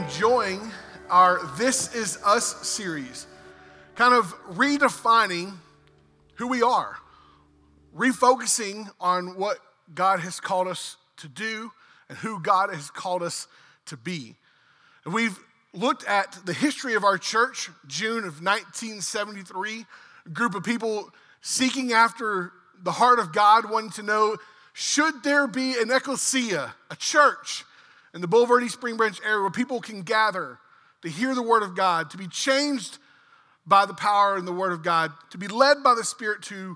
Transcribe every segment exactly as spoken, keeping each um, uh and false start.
enjoying our This Is Us series, kind of redefining who we are, refocusing on what God has called us to do and who God has called us to be. And we've looked at the history of our church, June of nineteen seventy-three, a group of people seeking after the heart of God, wanting to know, should there be an ecclesia, a church in the Bulverde Spring Branch area where people can gather to hear the word of God, to be changed by the power and the word of God, to be led by the Spirit to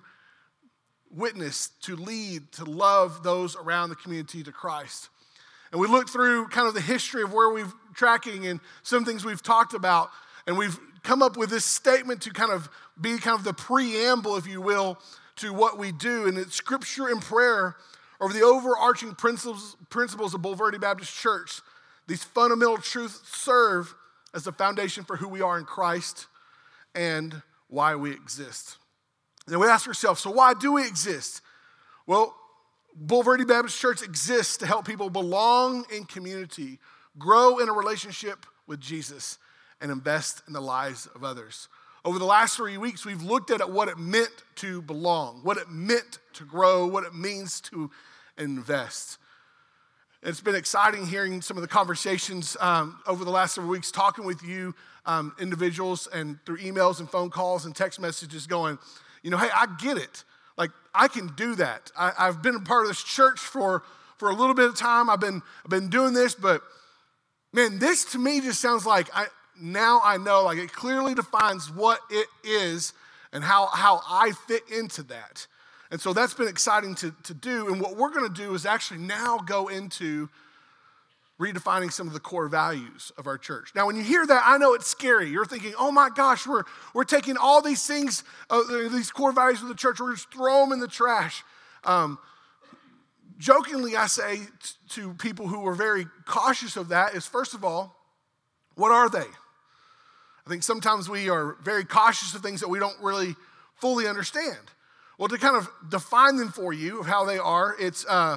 witness, to lead, to love those around the community to Christ. And we looked through kind of the history of where we've tracking and some things we've talked about, and we've come up with this statement to kind of be kind of the preamble, if you will, to what we do. And it's scripture and prayer over the overarching principles, principles of Bulverde Baptist Church. These fundamental truths serve as the foundation for who we are in Christ and why we exist. And we ask ourselves, so why do we exist? Well, Bulverde Baptist Church exists to help people belong in community, grow in a relationship with Jesus, and invest in the lives of others. Over the last three weeks, we've looked at what it meant to belong, what it meant to grow, what it means to invest. It's been exciting hearing some of the conversations um, over the last several weeks, talking with you um, individuals and through emails and phone calls and text messages going, you know, hey, I get it. Like, I can do that. I, I've been a part of this church for, for a little bit of time. I've been, I've been doing this, but man, this to me just sounds like I now I know, like it clearly defines what it is and how, how I fit into that. And so that's been exciting to, to do. And what we're going to do is actually now go into redefining some of the core values of our church. Now, when you hear that, I know it's scary. You're thinking, oh my gosh, we're, we're taking all these things, uh, these core values of the church, we're just throw them in the trash. Um, jokingly, I say t- to people who are very cautious of that is, first of all, what are they? I think sometimes we are very cautious of things that we don't really fully understand. Well, to kind of define them for you of how they are, it's uh,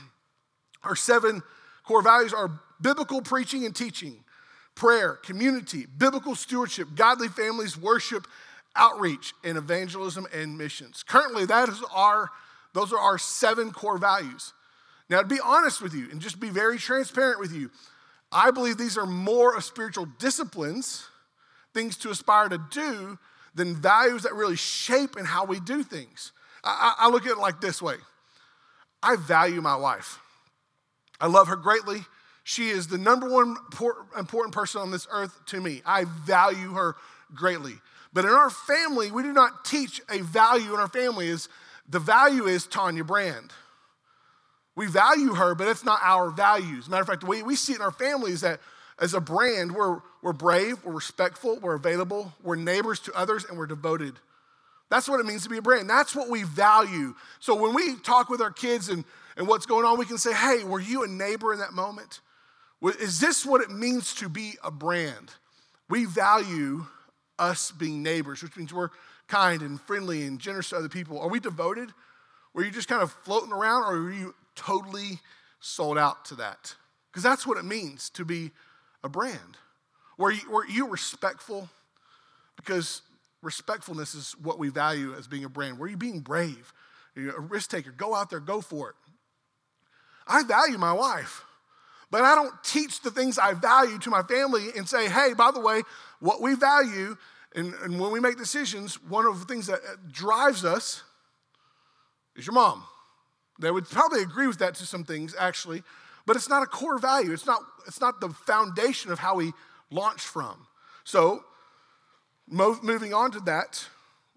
our seven core values are biblical preaching and teaching, prayer, community, biblical stewardship, godly families, worship, outreach, and evangelism and missions. Currently, that is our, those are our seven core values. Now, to be honest with you and just be very transparent with you, I believe these are more of spiritual disciplines, things to aspire to do, than values that really shape in how we do things. I, I look at it like this way. I value my wife. I love her greatly. She is the number one important person on this earth to me. I value her greatly. But in our family, we do not teach a value in our family. Is the value is Tanya Brand. We value her, but it's not our values. Matter of fact, the way we see it in our family is that as a brand, we're, we're brave, we're respectful, we're available, we're neighbors to others, and we're devoted. That's what it means to be a brand. That's what we value. So when we talk with our kids and, and what's going on, we can say, hey, were you a neighbor in that moment? Is this what it means to be a brand? We value us being neighbors, which means we're kind and friendly and generous to other people. Are we devoted? Were you just kind of floating around, or were you totally sold out to that? Because that's what it means to be a brand. Were you, were you respectful? Because respectfulness is what we value as being a brand. Were you being brave? Are you a risk taker? Go out there, go for it. I value my wife, but I don't teach the things I value to my family and say, hey, by the way, what we value, and, and when we make decisions, one of the things that drives us is your mom. They would probably agree with that to some things, actually, but it's not a core value. It's not, it's not the foundation of how we launch from. So, mo- moving on to that,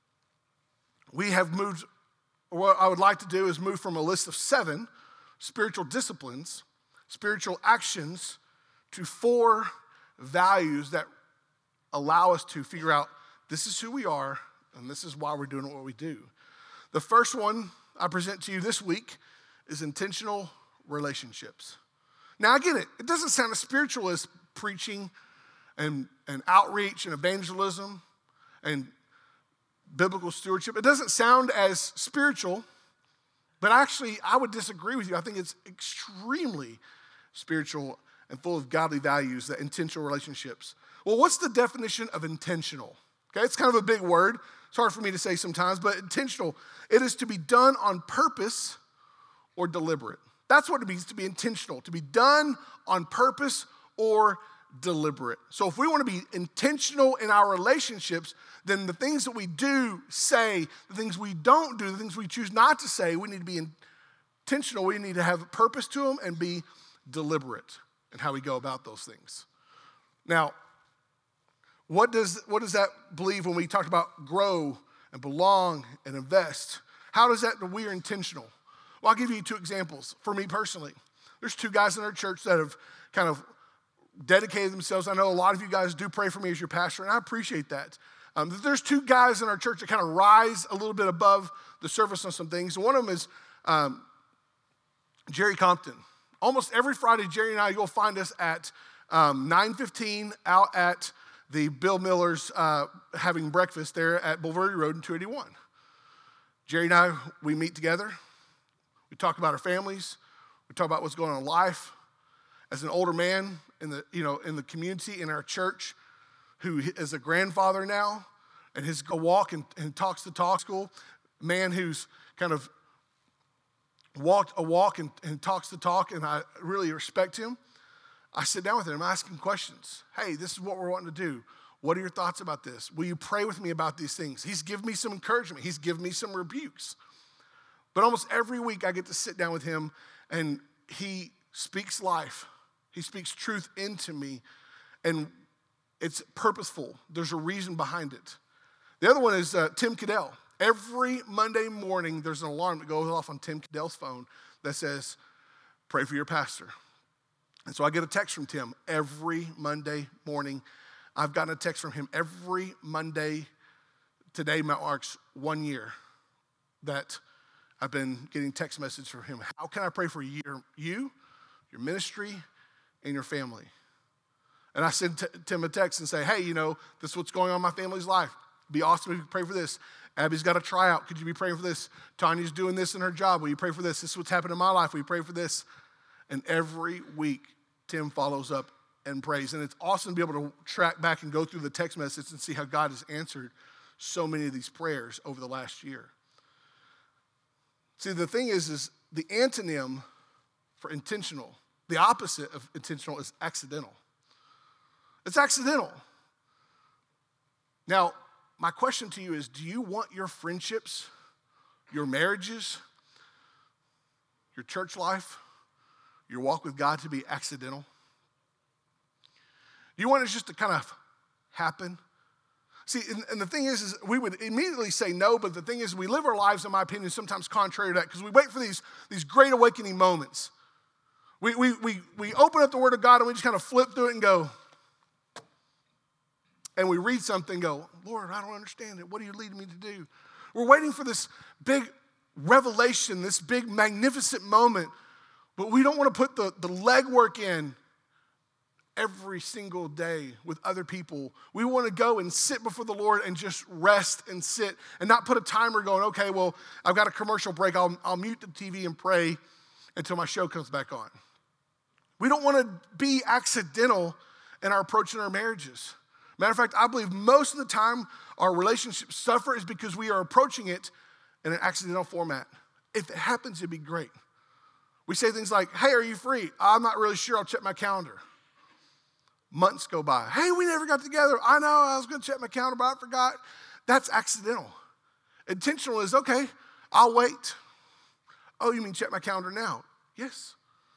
we have moved, what I would like to do is move from a list of seven spiritual disciplines, spiritual actions, to four values that allow us to figure out this is who we are and this is why we're doing what we do. The first one I present to you this week is intentional relationships. Now, I get it. It doesn't sound as spiritual as preaching and, and outreach and evangelism and biblical stewardship. It doesn't sound as spiritual, but actually, I would disagree with you. I think it's extremely spiritual and full of godly values, that intentional relationships. Well, what's the definition of intentional? Okay, it's kind of a big word. It's hard for me to say sometimes, but intentional, it is to be done on purpose or deliberate. That's what it means to be intentional, to be done on purpose or deliberate. So if we want to be intentional in our relationships, then the things that we do, say, the things we don't do, the things we choose not to say, we need to be intentional. We need to have a purpose to them and be deliberate in how we go about those things. Now, what does, what does that believe when we talk about grow and belong and invest? How does that, we are intentional? Well, I'll give you two examples. For me personally, there's two guys in our church that have kind of dedicated themselves. I know a lot of you guys do pray for me as your pastor, and I appreciate that. Um, there's two guys in our church that kind of rise a little bit above the surface on some things. One of them is um, Jerry Compton. Almost every Friday, Jerry and I, you'll find us at um, nine fifteen out at the Bill Miller's uh, having breakfast there at Boulevardy Road in two eighty-one. Jerry and I, we meet together. We talk about our families. We talk about what's going on in life. As an older man in the, you know, in the community, in our church, who is a grandfather now, and has a walk and, and talks the talk school, man who's kind of walked a walk and, and talks the talk, and I really respect him. I sit down with him, I ask him questions. Hey, this is what we're wanting to do. What are your thoughts about this? Will you pray with me about these things? He's given me some encouragement. He's given me some rebukes. But almost every week I get to sit down with him, and he speaks life. He speaks truth into me, and it's purposeful. There's a reason behind it. The other one is uh, Tim Cadell. Every Monday morning, there's an alarm that goes off on Tim Cadell's phone that says, pray for your pastor. And so I get a text from Tim every Monday morning. I've gotten a text from him every Monday. Today marks one year that I've been getting text messages from him. How can I pray for you, you, your ministry, and your family? And I send t- Tim a text and say, hey, you know, this is what's going on in my family's life. It'd be awesome if you could pray for this. Abby's got a tryout. Could you be praying for this? Tanya's doing this in her job. Will you pray for this? This is what's happened in my life. Will you pray for this? And every week, Tim follows up and prays. And it's awesome to be able to track back and go through the text message and see how God has answered so many of these prayers over the last year. See, the thing is, is the antonym for intentional, the opposite of intentional is accidental. It's accidental. Now, my question to you is, do you want your friendships, your marriages, your church life, your walk with God to be accidental? Do you want it just to kind of happen? See, and, and the thing is, is we would immediately say no, but the thing is we live our lives, in my opinion, sometimes contrary to that, because we wait for these, these great awakening moments. We, we, we, we open up the Word of God and we just kind of flip through it and go, and we read something and go, Lord, I don't understand it. What are you leading me to do? We're waiting for this big revelation, this big magnificent moment, but we don't want to put the, the legwork in every single day with other people. We want to go and sit before the Lord and just rest and sit and not put a timer going, okay, well, I've got a commercial break. I'll, I'll mute the T V and pray until my show comes back on. We don't want to be accidental in our approach in our marriages. Matter of fact, I believe most of the time our relationships suffer is because we are approaching it in an accidental format. If it happens, it'd be great. We say things like, hey, are you free? I'm not really sure. I'll check my calendar. Months go by. Hey, we never got together. I know I was going to check my calendar, but I forgot. That's accidental. Intentional is, okay, I'll wait. Oh, you mean check my calendar now? Yes.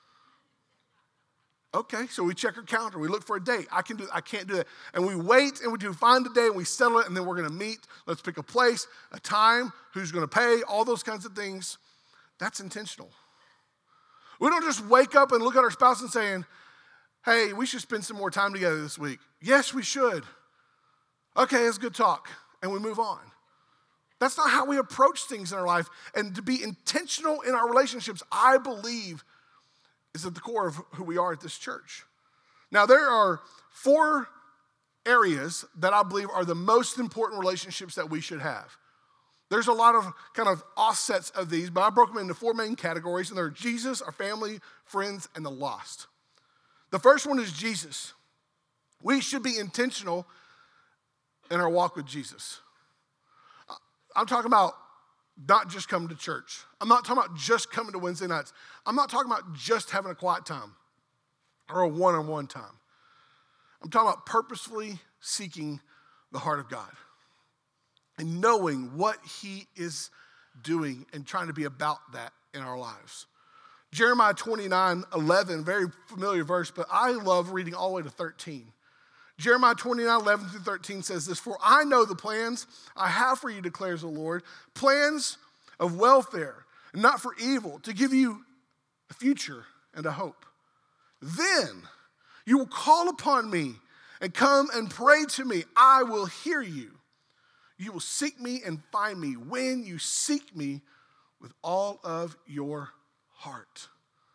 Okay, so we check our calendar. We look for a date. I can do. I can't do that. And we wait, and we do find a day, and we settle it, and then we're going to meet. Let's pick a place, a time, who's going to pay, all those kinds of things. That's intentional. We don't just wake up and look at our spouse and saying, hey, we should spend some more time together this week. Yes, we should. Okay, it's good talk, and we move on. That's not how we approach things in our life. And to be intentional in our relationships, I believe, is at the core of who we are at this church. Now, there are four areas that I believe are the most important relationships that we should have. There's a lot of kind of offsets of these, but I broke them into four main categories, and they're Jesus, our family, friends, and the lost. The first one is Jesus. We should be intentional in our walk with Jesus. I'm talking about not just coming to church. I'm not talking about just coming to Wednesday nights. I'm not talking about just having a quiet time or a one-on-one time. I'm talking about purposefully seeking the heart of God and knowing what he is doing and trying to be about that in our lives. Jeremiah twenty-nine eleven, very familiar verse, but I love reading all the way to thirteen. Jeremiah twenty-nine eleven through thirteen says this, "For I know the plans I have for you, declares the Lord, plans of welfare, and not for evil, to give you a future and a hope. Then you will call upon me and come and pray to me. I will hear you. You will seek me and find me when you seek me with all of your heart."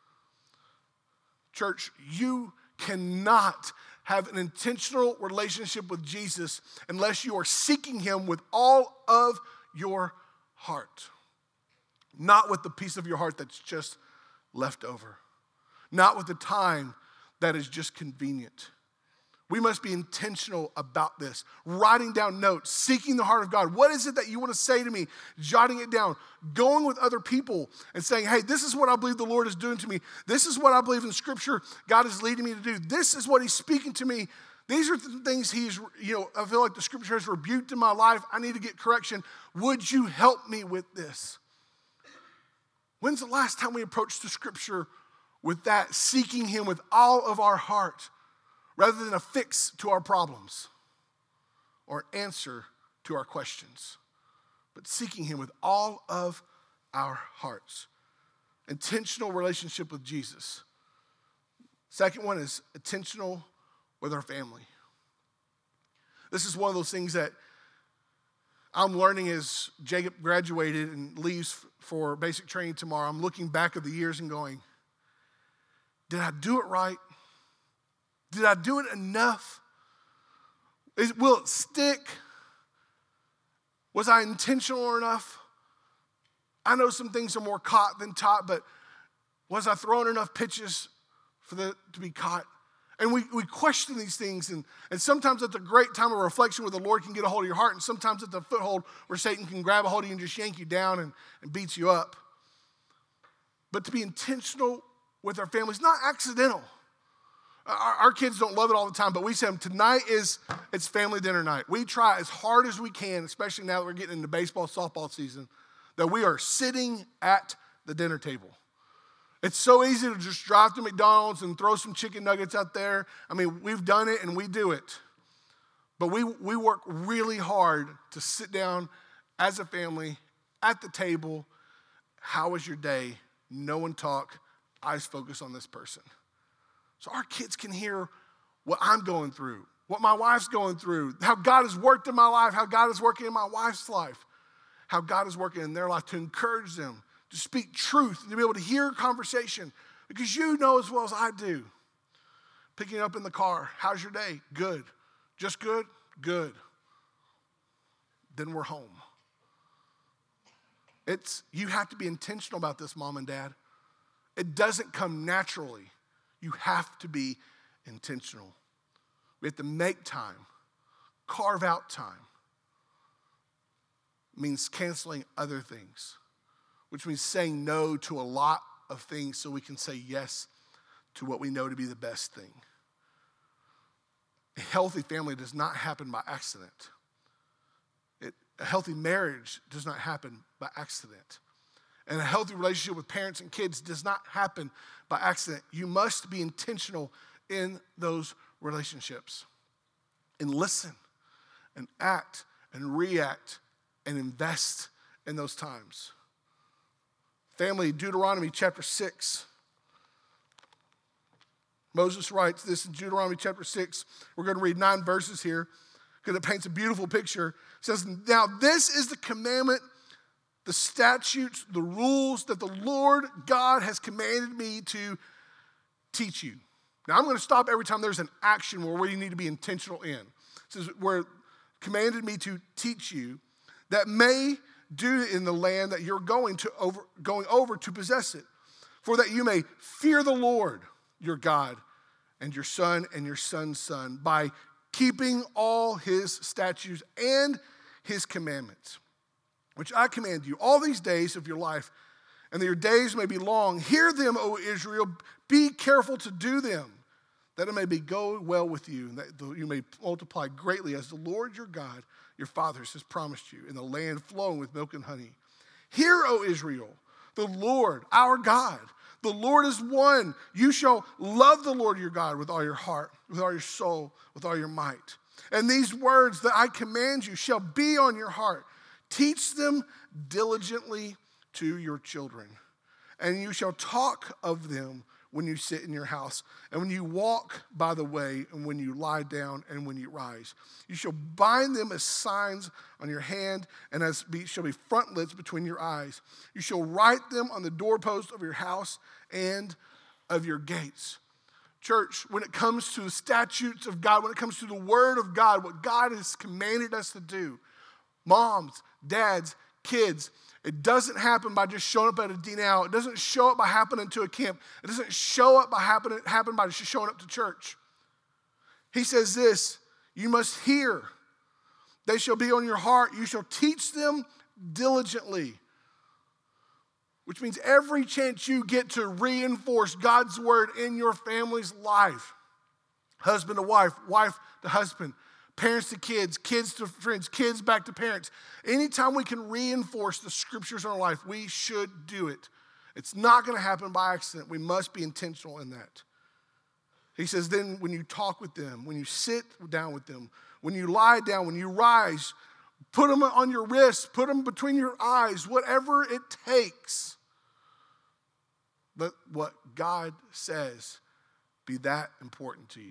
Church, you cannot have an intentional relationship with Jesus unless you are seeking him with all of your heart. Not with the piece of your heart that's just left over. Not with the time that is just convenient. We must be intentional about this. Writing down notes, seeking the heart of God. What is it that you want to say to me? Jotting it down. Going with other people and saying, hey, this is what I believe the Lord is doing to me. This is what I believe in Scripture God is leading me to do. This is what he's speaking to me. These are the things he's, you know, I feel like the Scripture has rebuked in my life. I need to get correction. Would you help me with this? When's the last time we approached the Scripture with that, seeking him with all of our heart? Rather than a fix to our problems or an answer to our questions, but seeking him with all of our hearts. Intentional relationship with Jesus. Second one is intentional with our family. This is one of those things that I'm learning as Jacob graduated and leaves for basic training tomorrow. I'm looking back at the years and going, did I do it right? Did I do it enough? Is, will it stick? Was I intentional enough? I know some things are more caught than taught, but was I throwing enough pitches for the to be caught? And we, we question these things, and, and sometimes it's a great time of reflection where the Lord can get a hold of your heart, and sometimes it's a foothold where Satan can grab a hold of you and just yank you down and, and beat you up. But to be intentional with our families, not accidental. Our, our kids don't love it all the time, but we say tonight is it's family dinner night. We try as hard as we can, especially now that we're getting into baseball, softball season, that we are sitting at the dinner table. It's so easy to just drive to McDonald's and throw some chicken nuggets out there. I mean, we've done it and we do it. But we, we work really hard to sit down as a family at the table. How was your day? No one talk. Eyes focus on this person. So our kids can hear what I'm going through, what my wife's going through, how God has worked in my life, how God is working in my wife's life, how God is working in their life to encourage them, to speak truth, and to be able to hear conversation. Because you know as well as I do. Picking up in the car, how's your day? Good. Just good? Good. Then we're home. It's, you have to be intentional about this, mom and dad. It doesn't come naturally. You have to be intentional. We have to make time, carve out time. It means canceling other things, which means saying no to a lot of things so we can say yes to what we know to be the best thing. A healthy family does not happen by accident. It, a healthy marriage does not happen by accident. And a healthy relationship with parents and kids does not happen by accident. You must be intentional in those relationships. And listen and act and react and invest in those times. Family, Deuteronomy chapter six. Moses writes this in Deuteronomy chapter six. We're going to read nine verses here because it paints a beautiful picture. It says, now this is the commandment, the statutes, the rules that the Lord God has commanded me to teach you. Now I'm going to stop every time there's an action where we need to be intentional in. It says, we're commanded me to teach you that may do in the land that you're going to over, going over to possess it, for that you may fear the Lord your God and your son and your son's son by keeping all his statutes and his commandments, which I command you all these days of your life, and that your days may be long. Hear them, O Israel, be careful to do them, that it may be go well with you, and that you may multiply greatly as the Lord your God, your fathers, has promised you, in the land flowing with milk and honey. Hear, O Israel, the Lord, our God, the Lord is one. You shall love the Lord your God with all your heart, with all your soul, with all your might. And these words that I command you shall be on your heart. Teach them diligently to your children, and you shall talk of them when you sit in your house, and when you walk by the way, and when you lie down, and when you rise. You shall bind them as signs on your hand, and as be, shall be frontlets between your eyes. You shall write them on the doorpost of your house and of your gates. Church, when it comes to the statutes of God, when it comes to the word of God, what God has commanded us to do, moms, dads, kids, it doesn't happen by just showing up at a D N It doesn't show up by happening to a camp. It doesn't show up by happening happen by just showing up to church. He says this, you must hear. They shall be on your heart. You shall teach them diligently. Which means every chance you get to reinforce God's word in your family's life. Husband to wife, wife to husband, parents to kids, kids to friends, kids back to parents. Anytime we can reinforce the scriptures in our life, we should do it. It's not going to happen by accident. We must be intentional in that. He says, then when you talk with them, when you sit down with them, when you lie down, when you rise, put them on your wrists, put them between your eyes, whatever it takes. Let what God says be that important to you.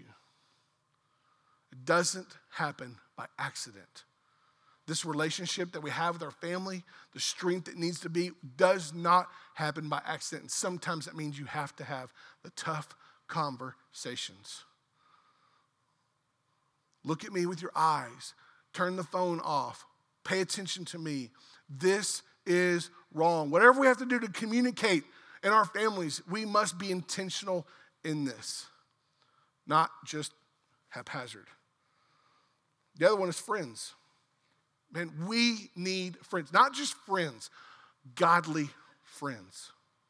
It doesn't happen by accident. This relationship that we have with our family, the strength that needs to be, does not happen by accident. And sometimes that means you have to have the tough conversations. Look at me with your eyes. Turn the phone off. Pay attention to me. This is wrong. Whatever we have to do to communicate in our families, we must be intentional in this, not just haphazard. The other one is friends. Man, we need friends. Not just friends, godly friends.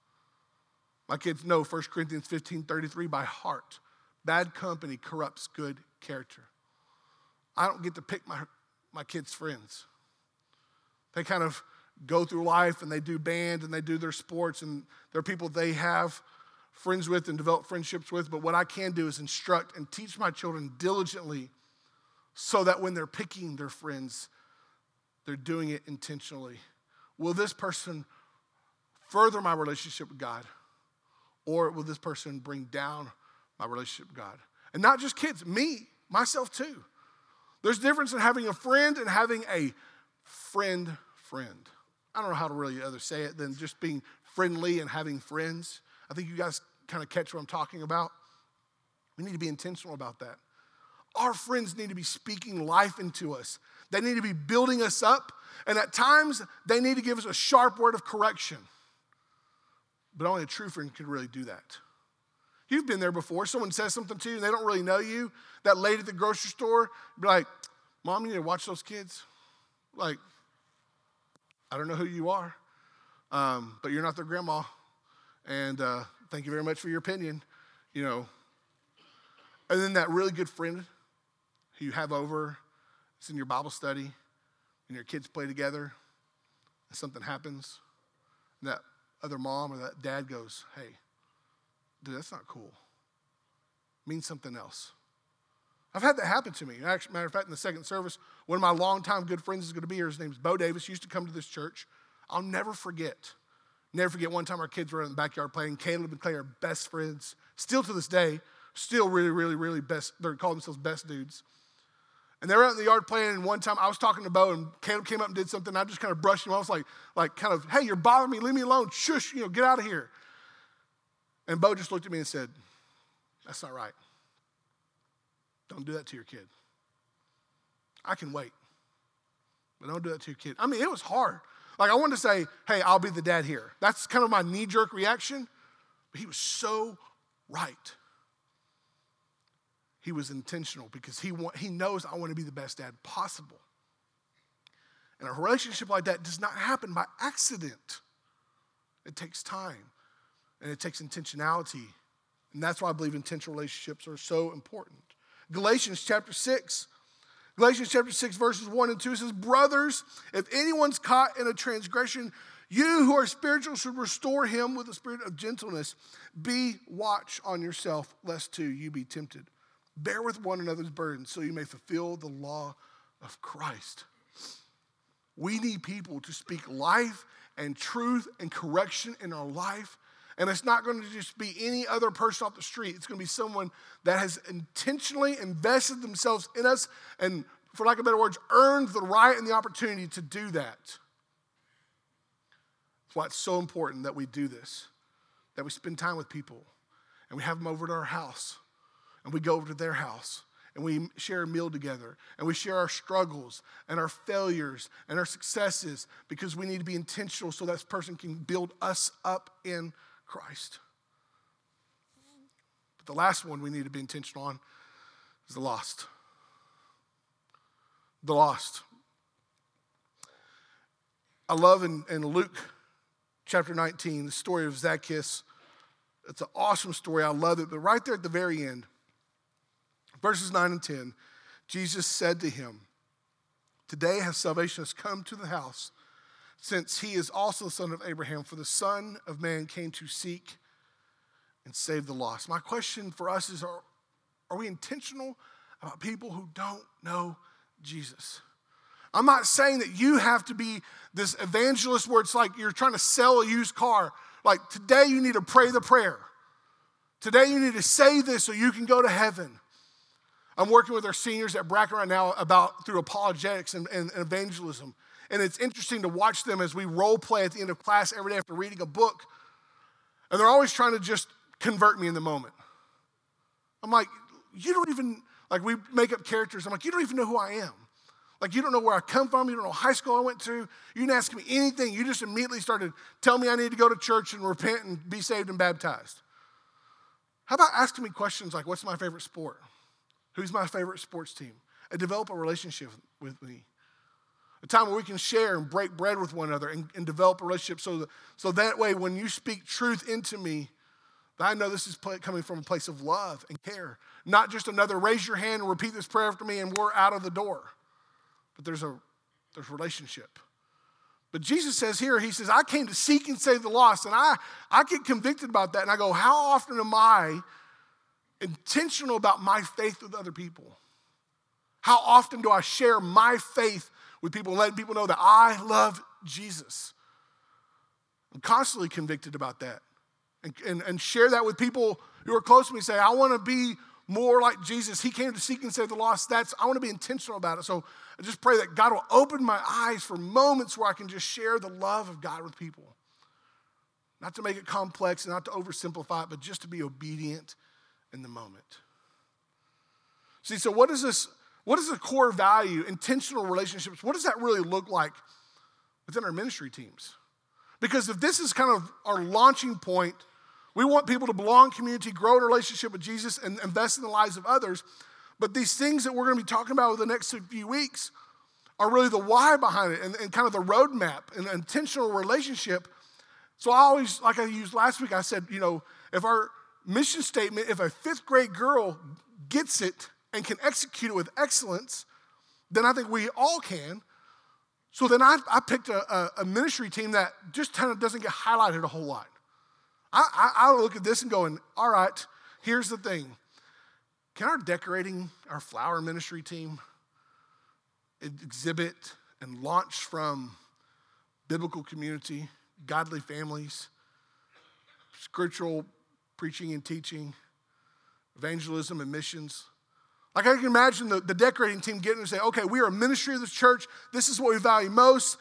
My kids know First Corinthians fifteen thirty-three by heart. Bad company corrupts good character. I don't get to pick my, my kids' friends. They kind of go through life and they do band and they do their sports and there are people they have friends with and develop friendships with. But what I can do is instruct and teach my children diligently so that when they're picking their friends, they're doing it intentionally. Will this person further my relationship with God? Or will this person bring down my relationship with God? And not just kids, me, myself too. There's a difference in having a friend and having a friend friend. I don't know how to really other say it than just being friendly and having friends. I think you guys kind of catch what I'm talking about. We need to be intentional about that. Our friends need to be speaking life into us. They need to be building us up. And at times, they need to give us a sharp word of correction. But only a true friend can really do that. You've been there before. Someone says something to you and they don't really know you. That lady at the grocery store, be like, Mom, you need to watch those kids. Like, I don't know who you are, um, but you're not their grandma. And uh, thank you very much for your opinion, you know. And then that really good friend who you have over, it's in your Bible study, and your kids play together, and something happens, and that other mom or that dad goes, hey, dude, that's not cool. It means something else. I've had that happen to me. Actually, matter of fact, in the second service, one of my longtime good friends is going to be here. His name's Bo Davis. He used to come to this church. I'll never forget. Never forget one time our kids were in the backyard playing. Caleb and Clay are best friends. Still to this day, still really, really, really best. They're calling themselves best dudes. And they were out in the yard playing, and one time I was talking to Bo, and Caleb came up and did something, and I just kind of brushed him. I was like, like kind of, hey, you're bothering me. Leave me alone. Shush, you know, get out of here. And Bo just looked at me and said, that's not right. Don't do that to your kid. I can wait, but don't do that to your kid. I mean, it was hard. Like, I wanted to say, hey, I'll be the dad here. That's kind of my knee-jerk reaction, but he was so right. he was intentional because he want, he knows I want to be the best dad possible. And a relationship like that does not happen by accident. It takes time and it takes intentionality. And that's why I believe intentional relationships are so important. Galatians chapter six. Galatians chapter six, verses one and two says, brothers, if anyone's caught in a transgression, you who are spiritual should restore him with a spirit of gentleness. Be watch on yourself, lest too you be tempted. Bear with one another's burdens so you may fulfill the law of Christ. We need people to speak life and truth and correction in our life. And it's not going to just be any other person off the street. It's going to be someone that has intentionally invested themselves in us and, for lack of better words, earned the right and the opportunity to do that. That's why it's so important that we do this, that we spend time with people and we have them over to our house and we go over to their house and we share a meal together and we share our struggles and our failures and our successes because we need to be intentional so that person can build us up in Christ. But the last one we need to be intentional on is the lost. The lost. I love in, in Luke chapter nineteen, the story of Zacchaeus. It's an awesome story. I love it. But right there at the very end, verses nine and ten, Jesus said to him, today has salvation has come to the house, since he is also the son of Abraham, for the Son of Man came to seek and save the lost. My question for us is, are, are we intentional about people who don't know Jesus? I'm not saying that you have to be this evangelist where it's like you're trying to sell a used car. Like today you need to pray the prayer. Today you need to say this so you can go to heaven. I'm working with our seniors at Bracken right now about through apologetics and, and, and evangelism. And it's interesting to watch them as we role play at the end of class every day after reading a book. And they're always trying to just convert me in the moment. I'm like, you don't even, like we make up characters. I'm like, you don't even know who I am. Like you don't know where I come from. You don't know what high school I went to. You didn't ask me anything. You just immediately started telling me I need to go to church and repent and be saved and baptized. How about asking me questions like, what's my favorite sport? Who's my favorite sports team? And develop a relationship with me. A time where we can share and break bread with one another and, and develop a relationship so that, so that way when you speak truth into me, I know this is coming from a place of love and care. Not just another raise your hand and repeat this prayer after me and we're out of the door. But there's a there's relationship. But Jesus says here, he says, I came to seek and save the lost. And I, I get convicted about that. And I go, how often am I intentional about my faith with other people? How often do I share my faith with people and letting people know that I love Jesus? I'm constantly convicted about that. And, and, and share that with people who are close to me. Say, I want to be more like Jesus. He came to seek and save the lost. That's, I want to be intentional about it. So I just pray that God will open my eyes for moments where I can just share the love of God with people. Not to make it complex and not to oversimplify it, but just to be obedient in the moment. See, so what is this? What is the core value, intentional relationships? What does that really look like within our ministry teams? Because if this is kind of our launching point, we want people to belong to community, grow in a relationship with Jesus, and invest in the lives of others. But these things that we're going to be talking about over the next few weeks are really the why behind it and, and kind of the roadmap and intentional relationship. So I always, like I used last week, I said, you know, if our mission statement, if a fifth grade girl gets it and can execute it with excellence, then I think we all can. So then I, I picked a, a, a ministry team that just kind of doesn't get highlighted a whole lot. I, I, I look at this and going, all right, here's the thing. Can our decorating, our flower ministry team exhibit and launch from biblical community, godly families, scriptural preaching and teaching, evangelism and missions? Like I can imagine the, the decorating team getting and say, okay, we are a ministry of this church. This is what we value most.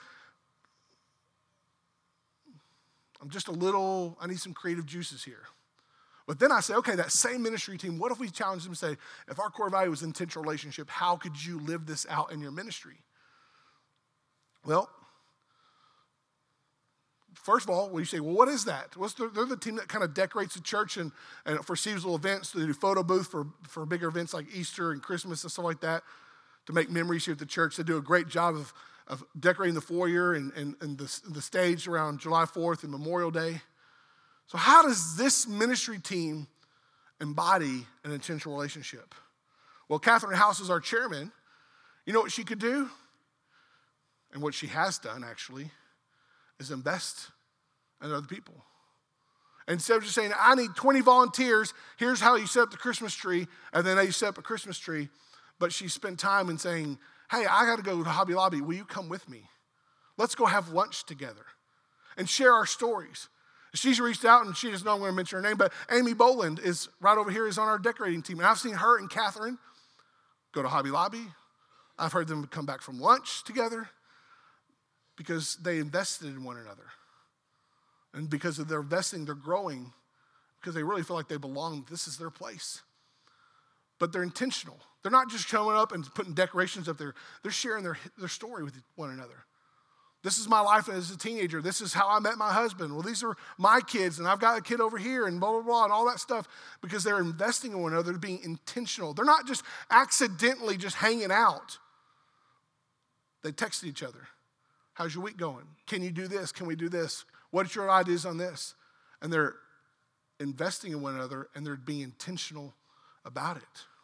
I'm just a little, I need some creative juices here. But then I say, okay, that same ministry team, what if we challenge them and say, if our core value is intentional relationship, how could you live this out in your ministry? Well, first of all, when you say, well, what is that? What's the, they're the team that kind of decorates the church and, and for seasonal events. They do photo booth for, for bigger events like Easter and Christmas and stuff like that to make memories here at the church. They do a great job of, of decorating the foyer and, and, and the, the stage around July fourth and Memorial Day. So how does this ministry team embody an intentional relationship? Well, Catherine House is our chairman. You know what she could do? And what she has done, actually, is invest in other people. Instead of just saying, I need twenty volunteers, here's how you set up the Christmas tree, and then they set up a Christmas tree. But she spent time in saying, hey, I got to go to Hobby Lobby. Will you come with me? Let's go have lunch together and share our stories. She's reached out, and she doesn't know I'm going to mention her name, but Amy Boland is right over here, is on our decorating team. And I've seen her and Catherine go to Hobby Lobby. I've heard them come back from lunch together because they invested in one another. And because of their investing, they're growing because they really feel like they belong. This is their place. But they're intentional. They're not just showing up and putting decorations up there. They're sharing their, their story with one another. This is my life as a teenager. This is how I met my husband. Well, these are my kids, and I've got a kid over here, and blah, blah, blah, and all that stuff, because they're investing in one another, they're being intentional. They're not just accidentally just hanging out. They text each other. How's your week going? Can you do this? Can we do this? What's your ideas on this? And they're investing in one another, and they're being intentional about it.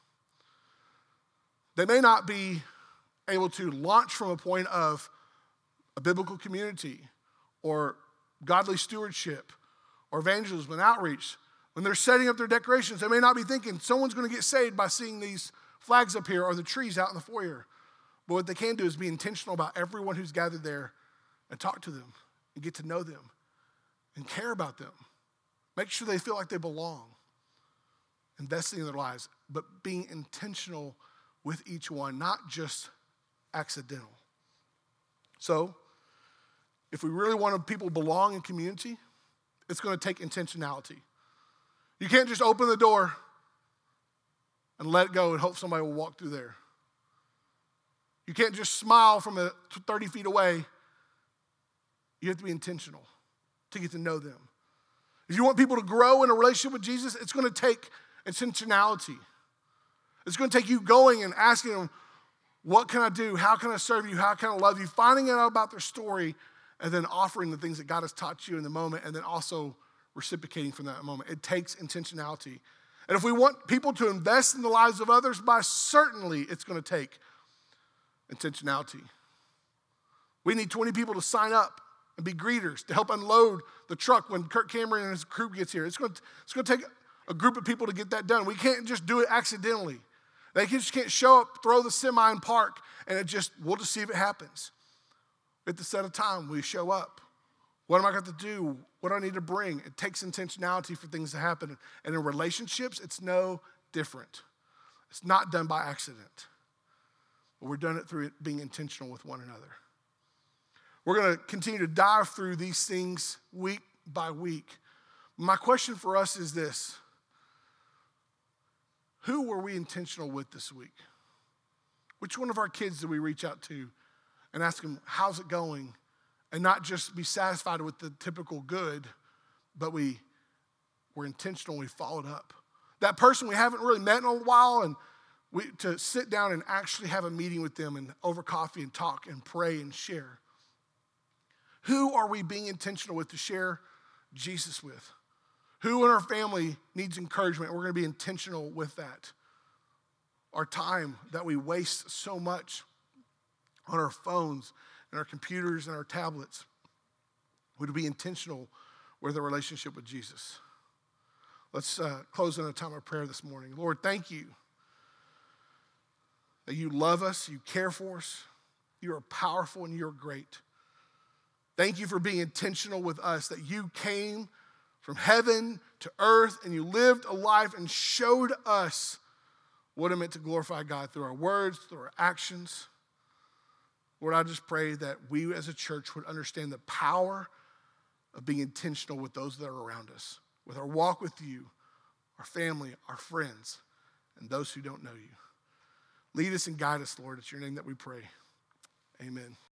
They may not be able to launch from a point of a biblical community or godly stewardship or evangelism and outreach. When they're setting up their decorations, they may not be thinking someone's going to get saved by seeing these flags up here or the trees out in the foyer. But what they can do is be intentional about everyone who's gathered there and talk to them and get to know them and care about them. Make sure they feel like they belong. Investing in their lives, but being intentional with each one, not just accidental. So, if we really want people to belong in community, it's going to take intentionality. You can't just open the door and let it go and hope somebody will walk through there. You can't just smile from a thirty feet away. You have to be intentional to get to know them. If you want people to grow in a relationship with Jesus, it's going to take intentionality. It's going to take you going and asking them, what can I do? How can I serve you? How can I love you? Finding out about their story and then offering the things that God has taught you in the moment and then also reciprocating from that moment. It takes intentionality. And if we want people to invest in the lives of others, by certainly it's going to take intentionality. We need twenty people to sign up and be greeters to help unload the truck when Kirk Cameron and his crew gets here. It's going to, it's going to take a group of people to get that done. We can't just do it accidentally. They just can't show up, throw the semi in park, and it just, we'll just see if it happens. We have to set a time. We show up. What am I going to do? What do I need to bring? It takes intentionality for things to happen. And in relationships, it's no different. It's not done by accident. But we're doing it through it being intentional with one another. We're going to continue to dive through these things week by week. My question for us is this. Who were we intentional with this week? Which one of our kids did we reach out to and ask them, how's it going? And not just be satisfied with the typical good, but we were intentional, we followed up. That person we haven't really met in a while, and we to sit down and actually have a meeting with them and over coffee and talk and pray and share. Who are we being intentional with to share Jesus with? Who in our family needs encouragement? We're going to be intentional with that. Our time that we waste so much on our phones and our computers and our tablets, would be intentional with a relationship with Jesus. Let's uh, close in a time of prayer this morning. Lord, thank you that you love us, you care for us, you are powerful and you're great. Thank you for being intentional with us, that you came from heaven to earth, and you lived a life and showed us what it meant to glorify God through our words, through our actions. Lord, I just pray that we as a church would understand the power of being intentional with those that are around us, with our walk with you, our family, our friends, and those who don't know you. Lead us and guide us, Lord. It's your name that we pray. Amen.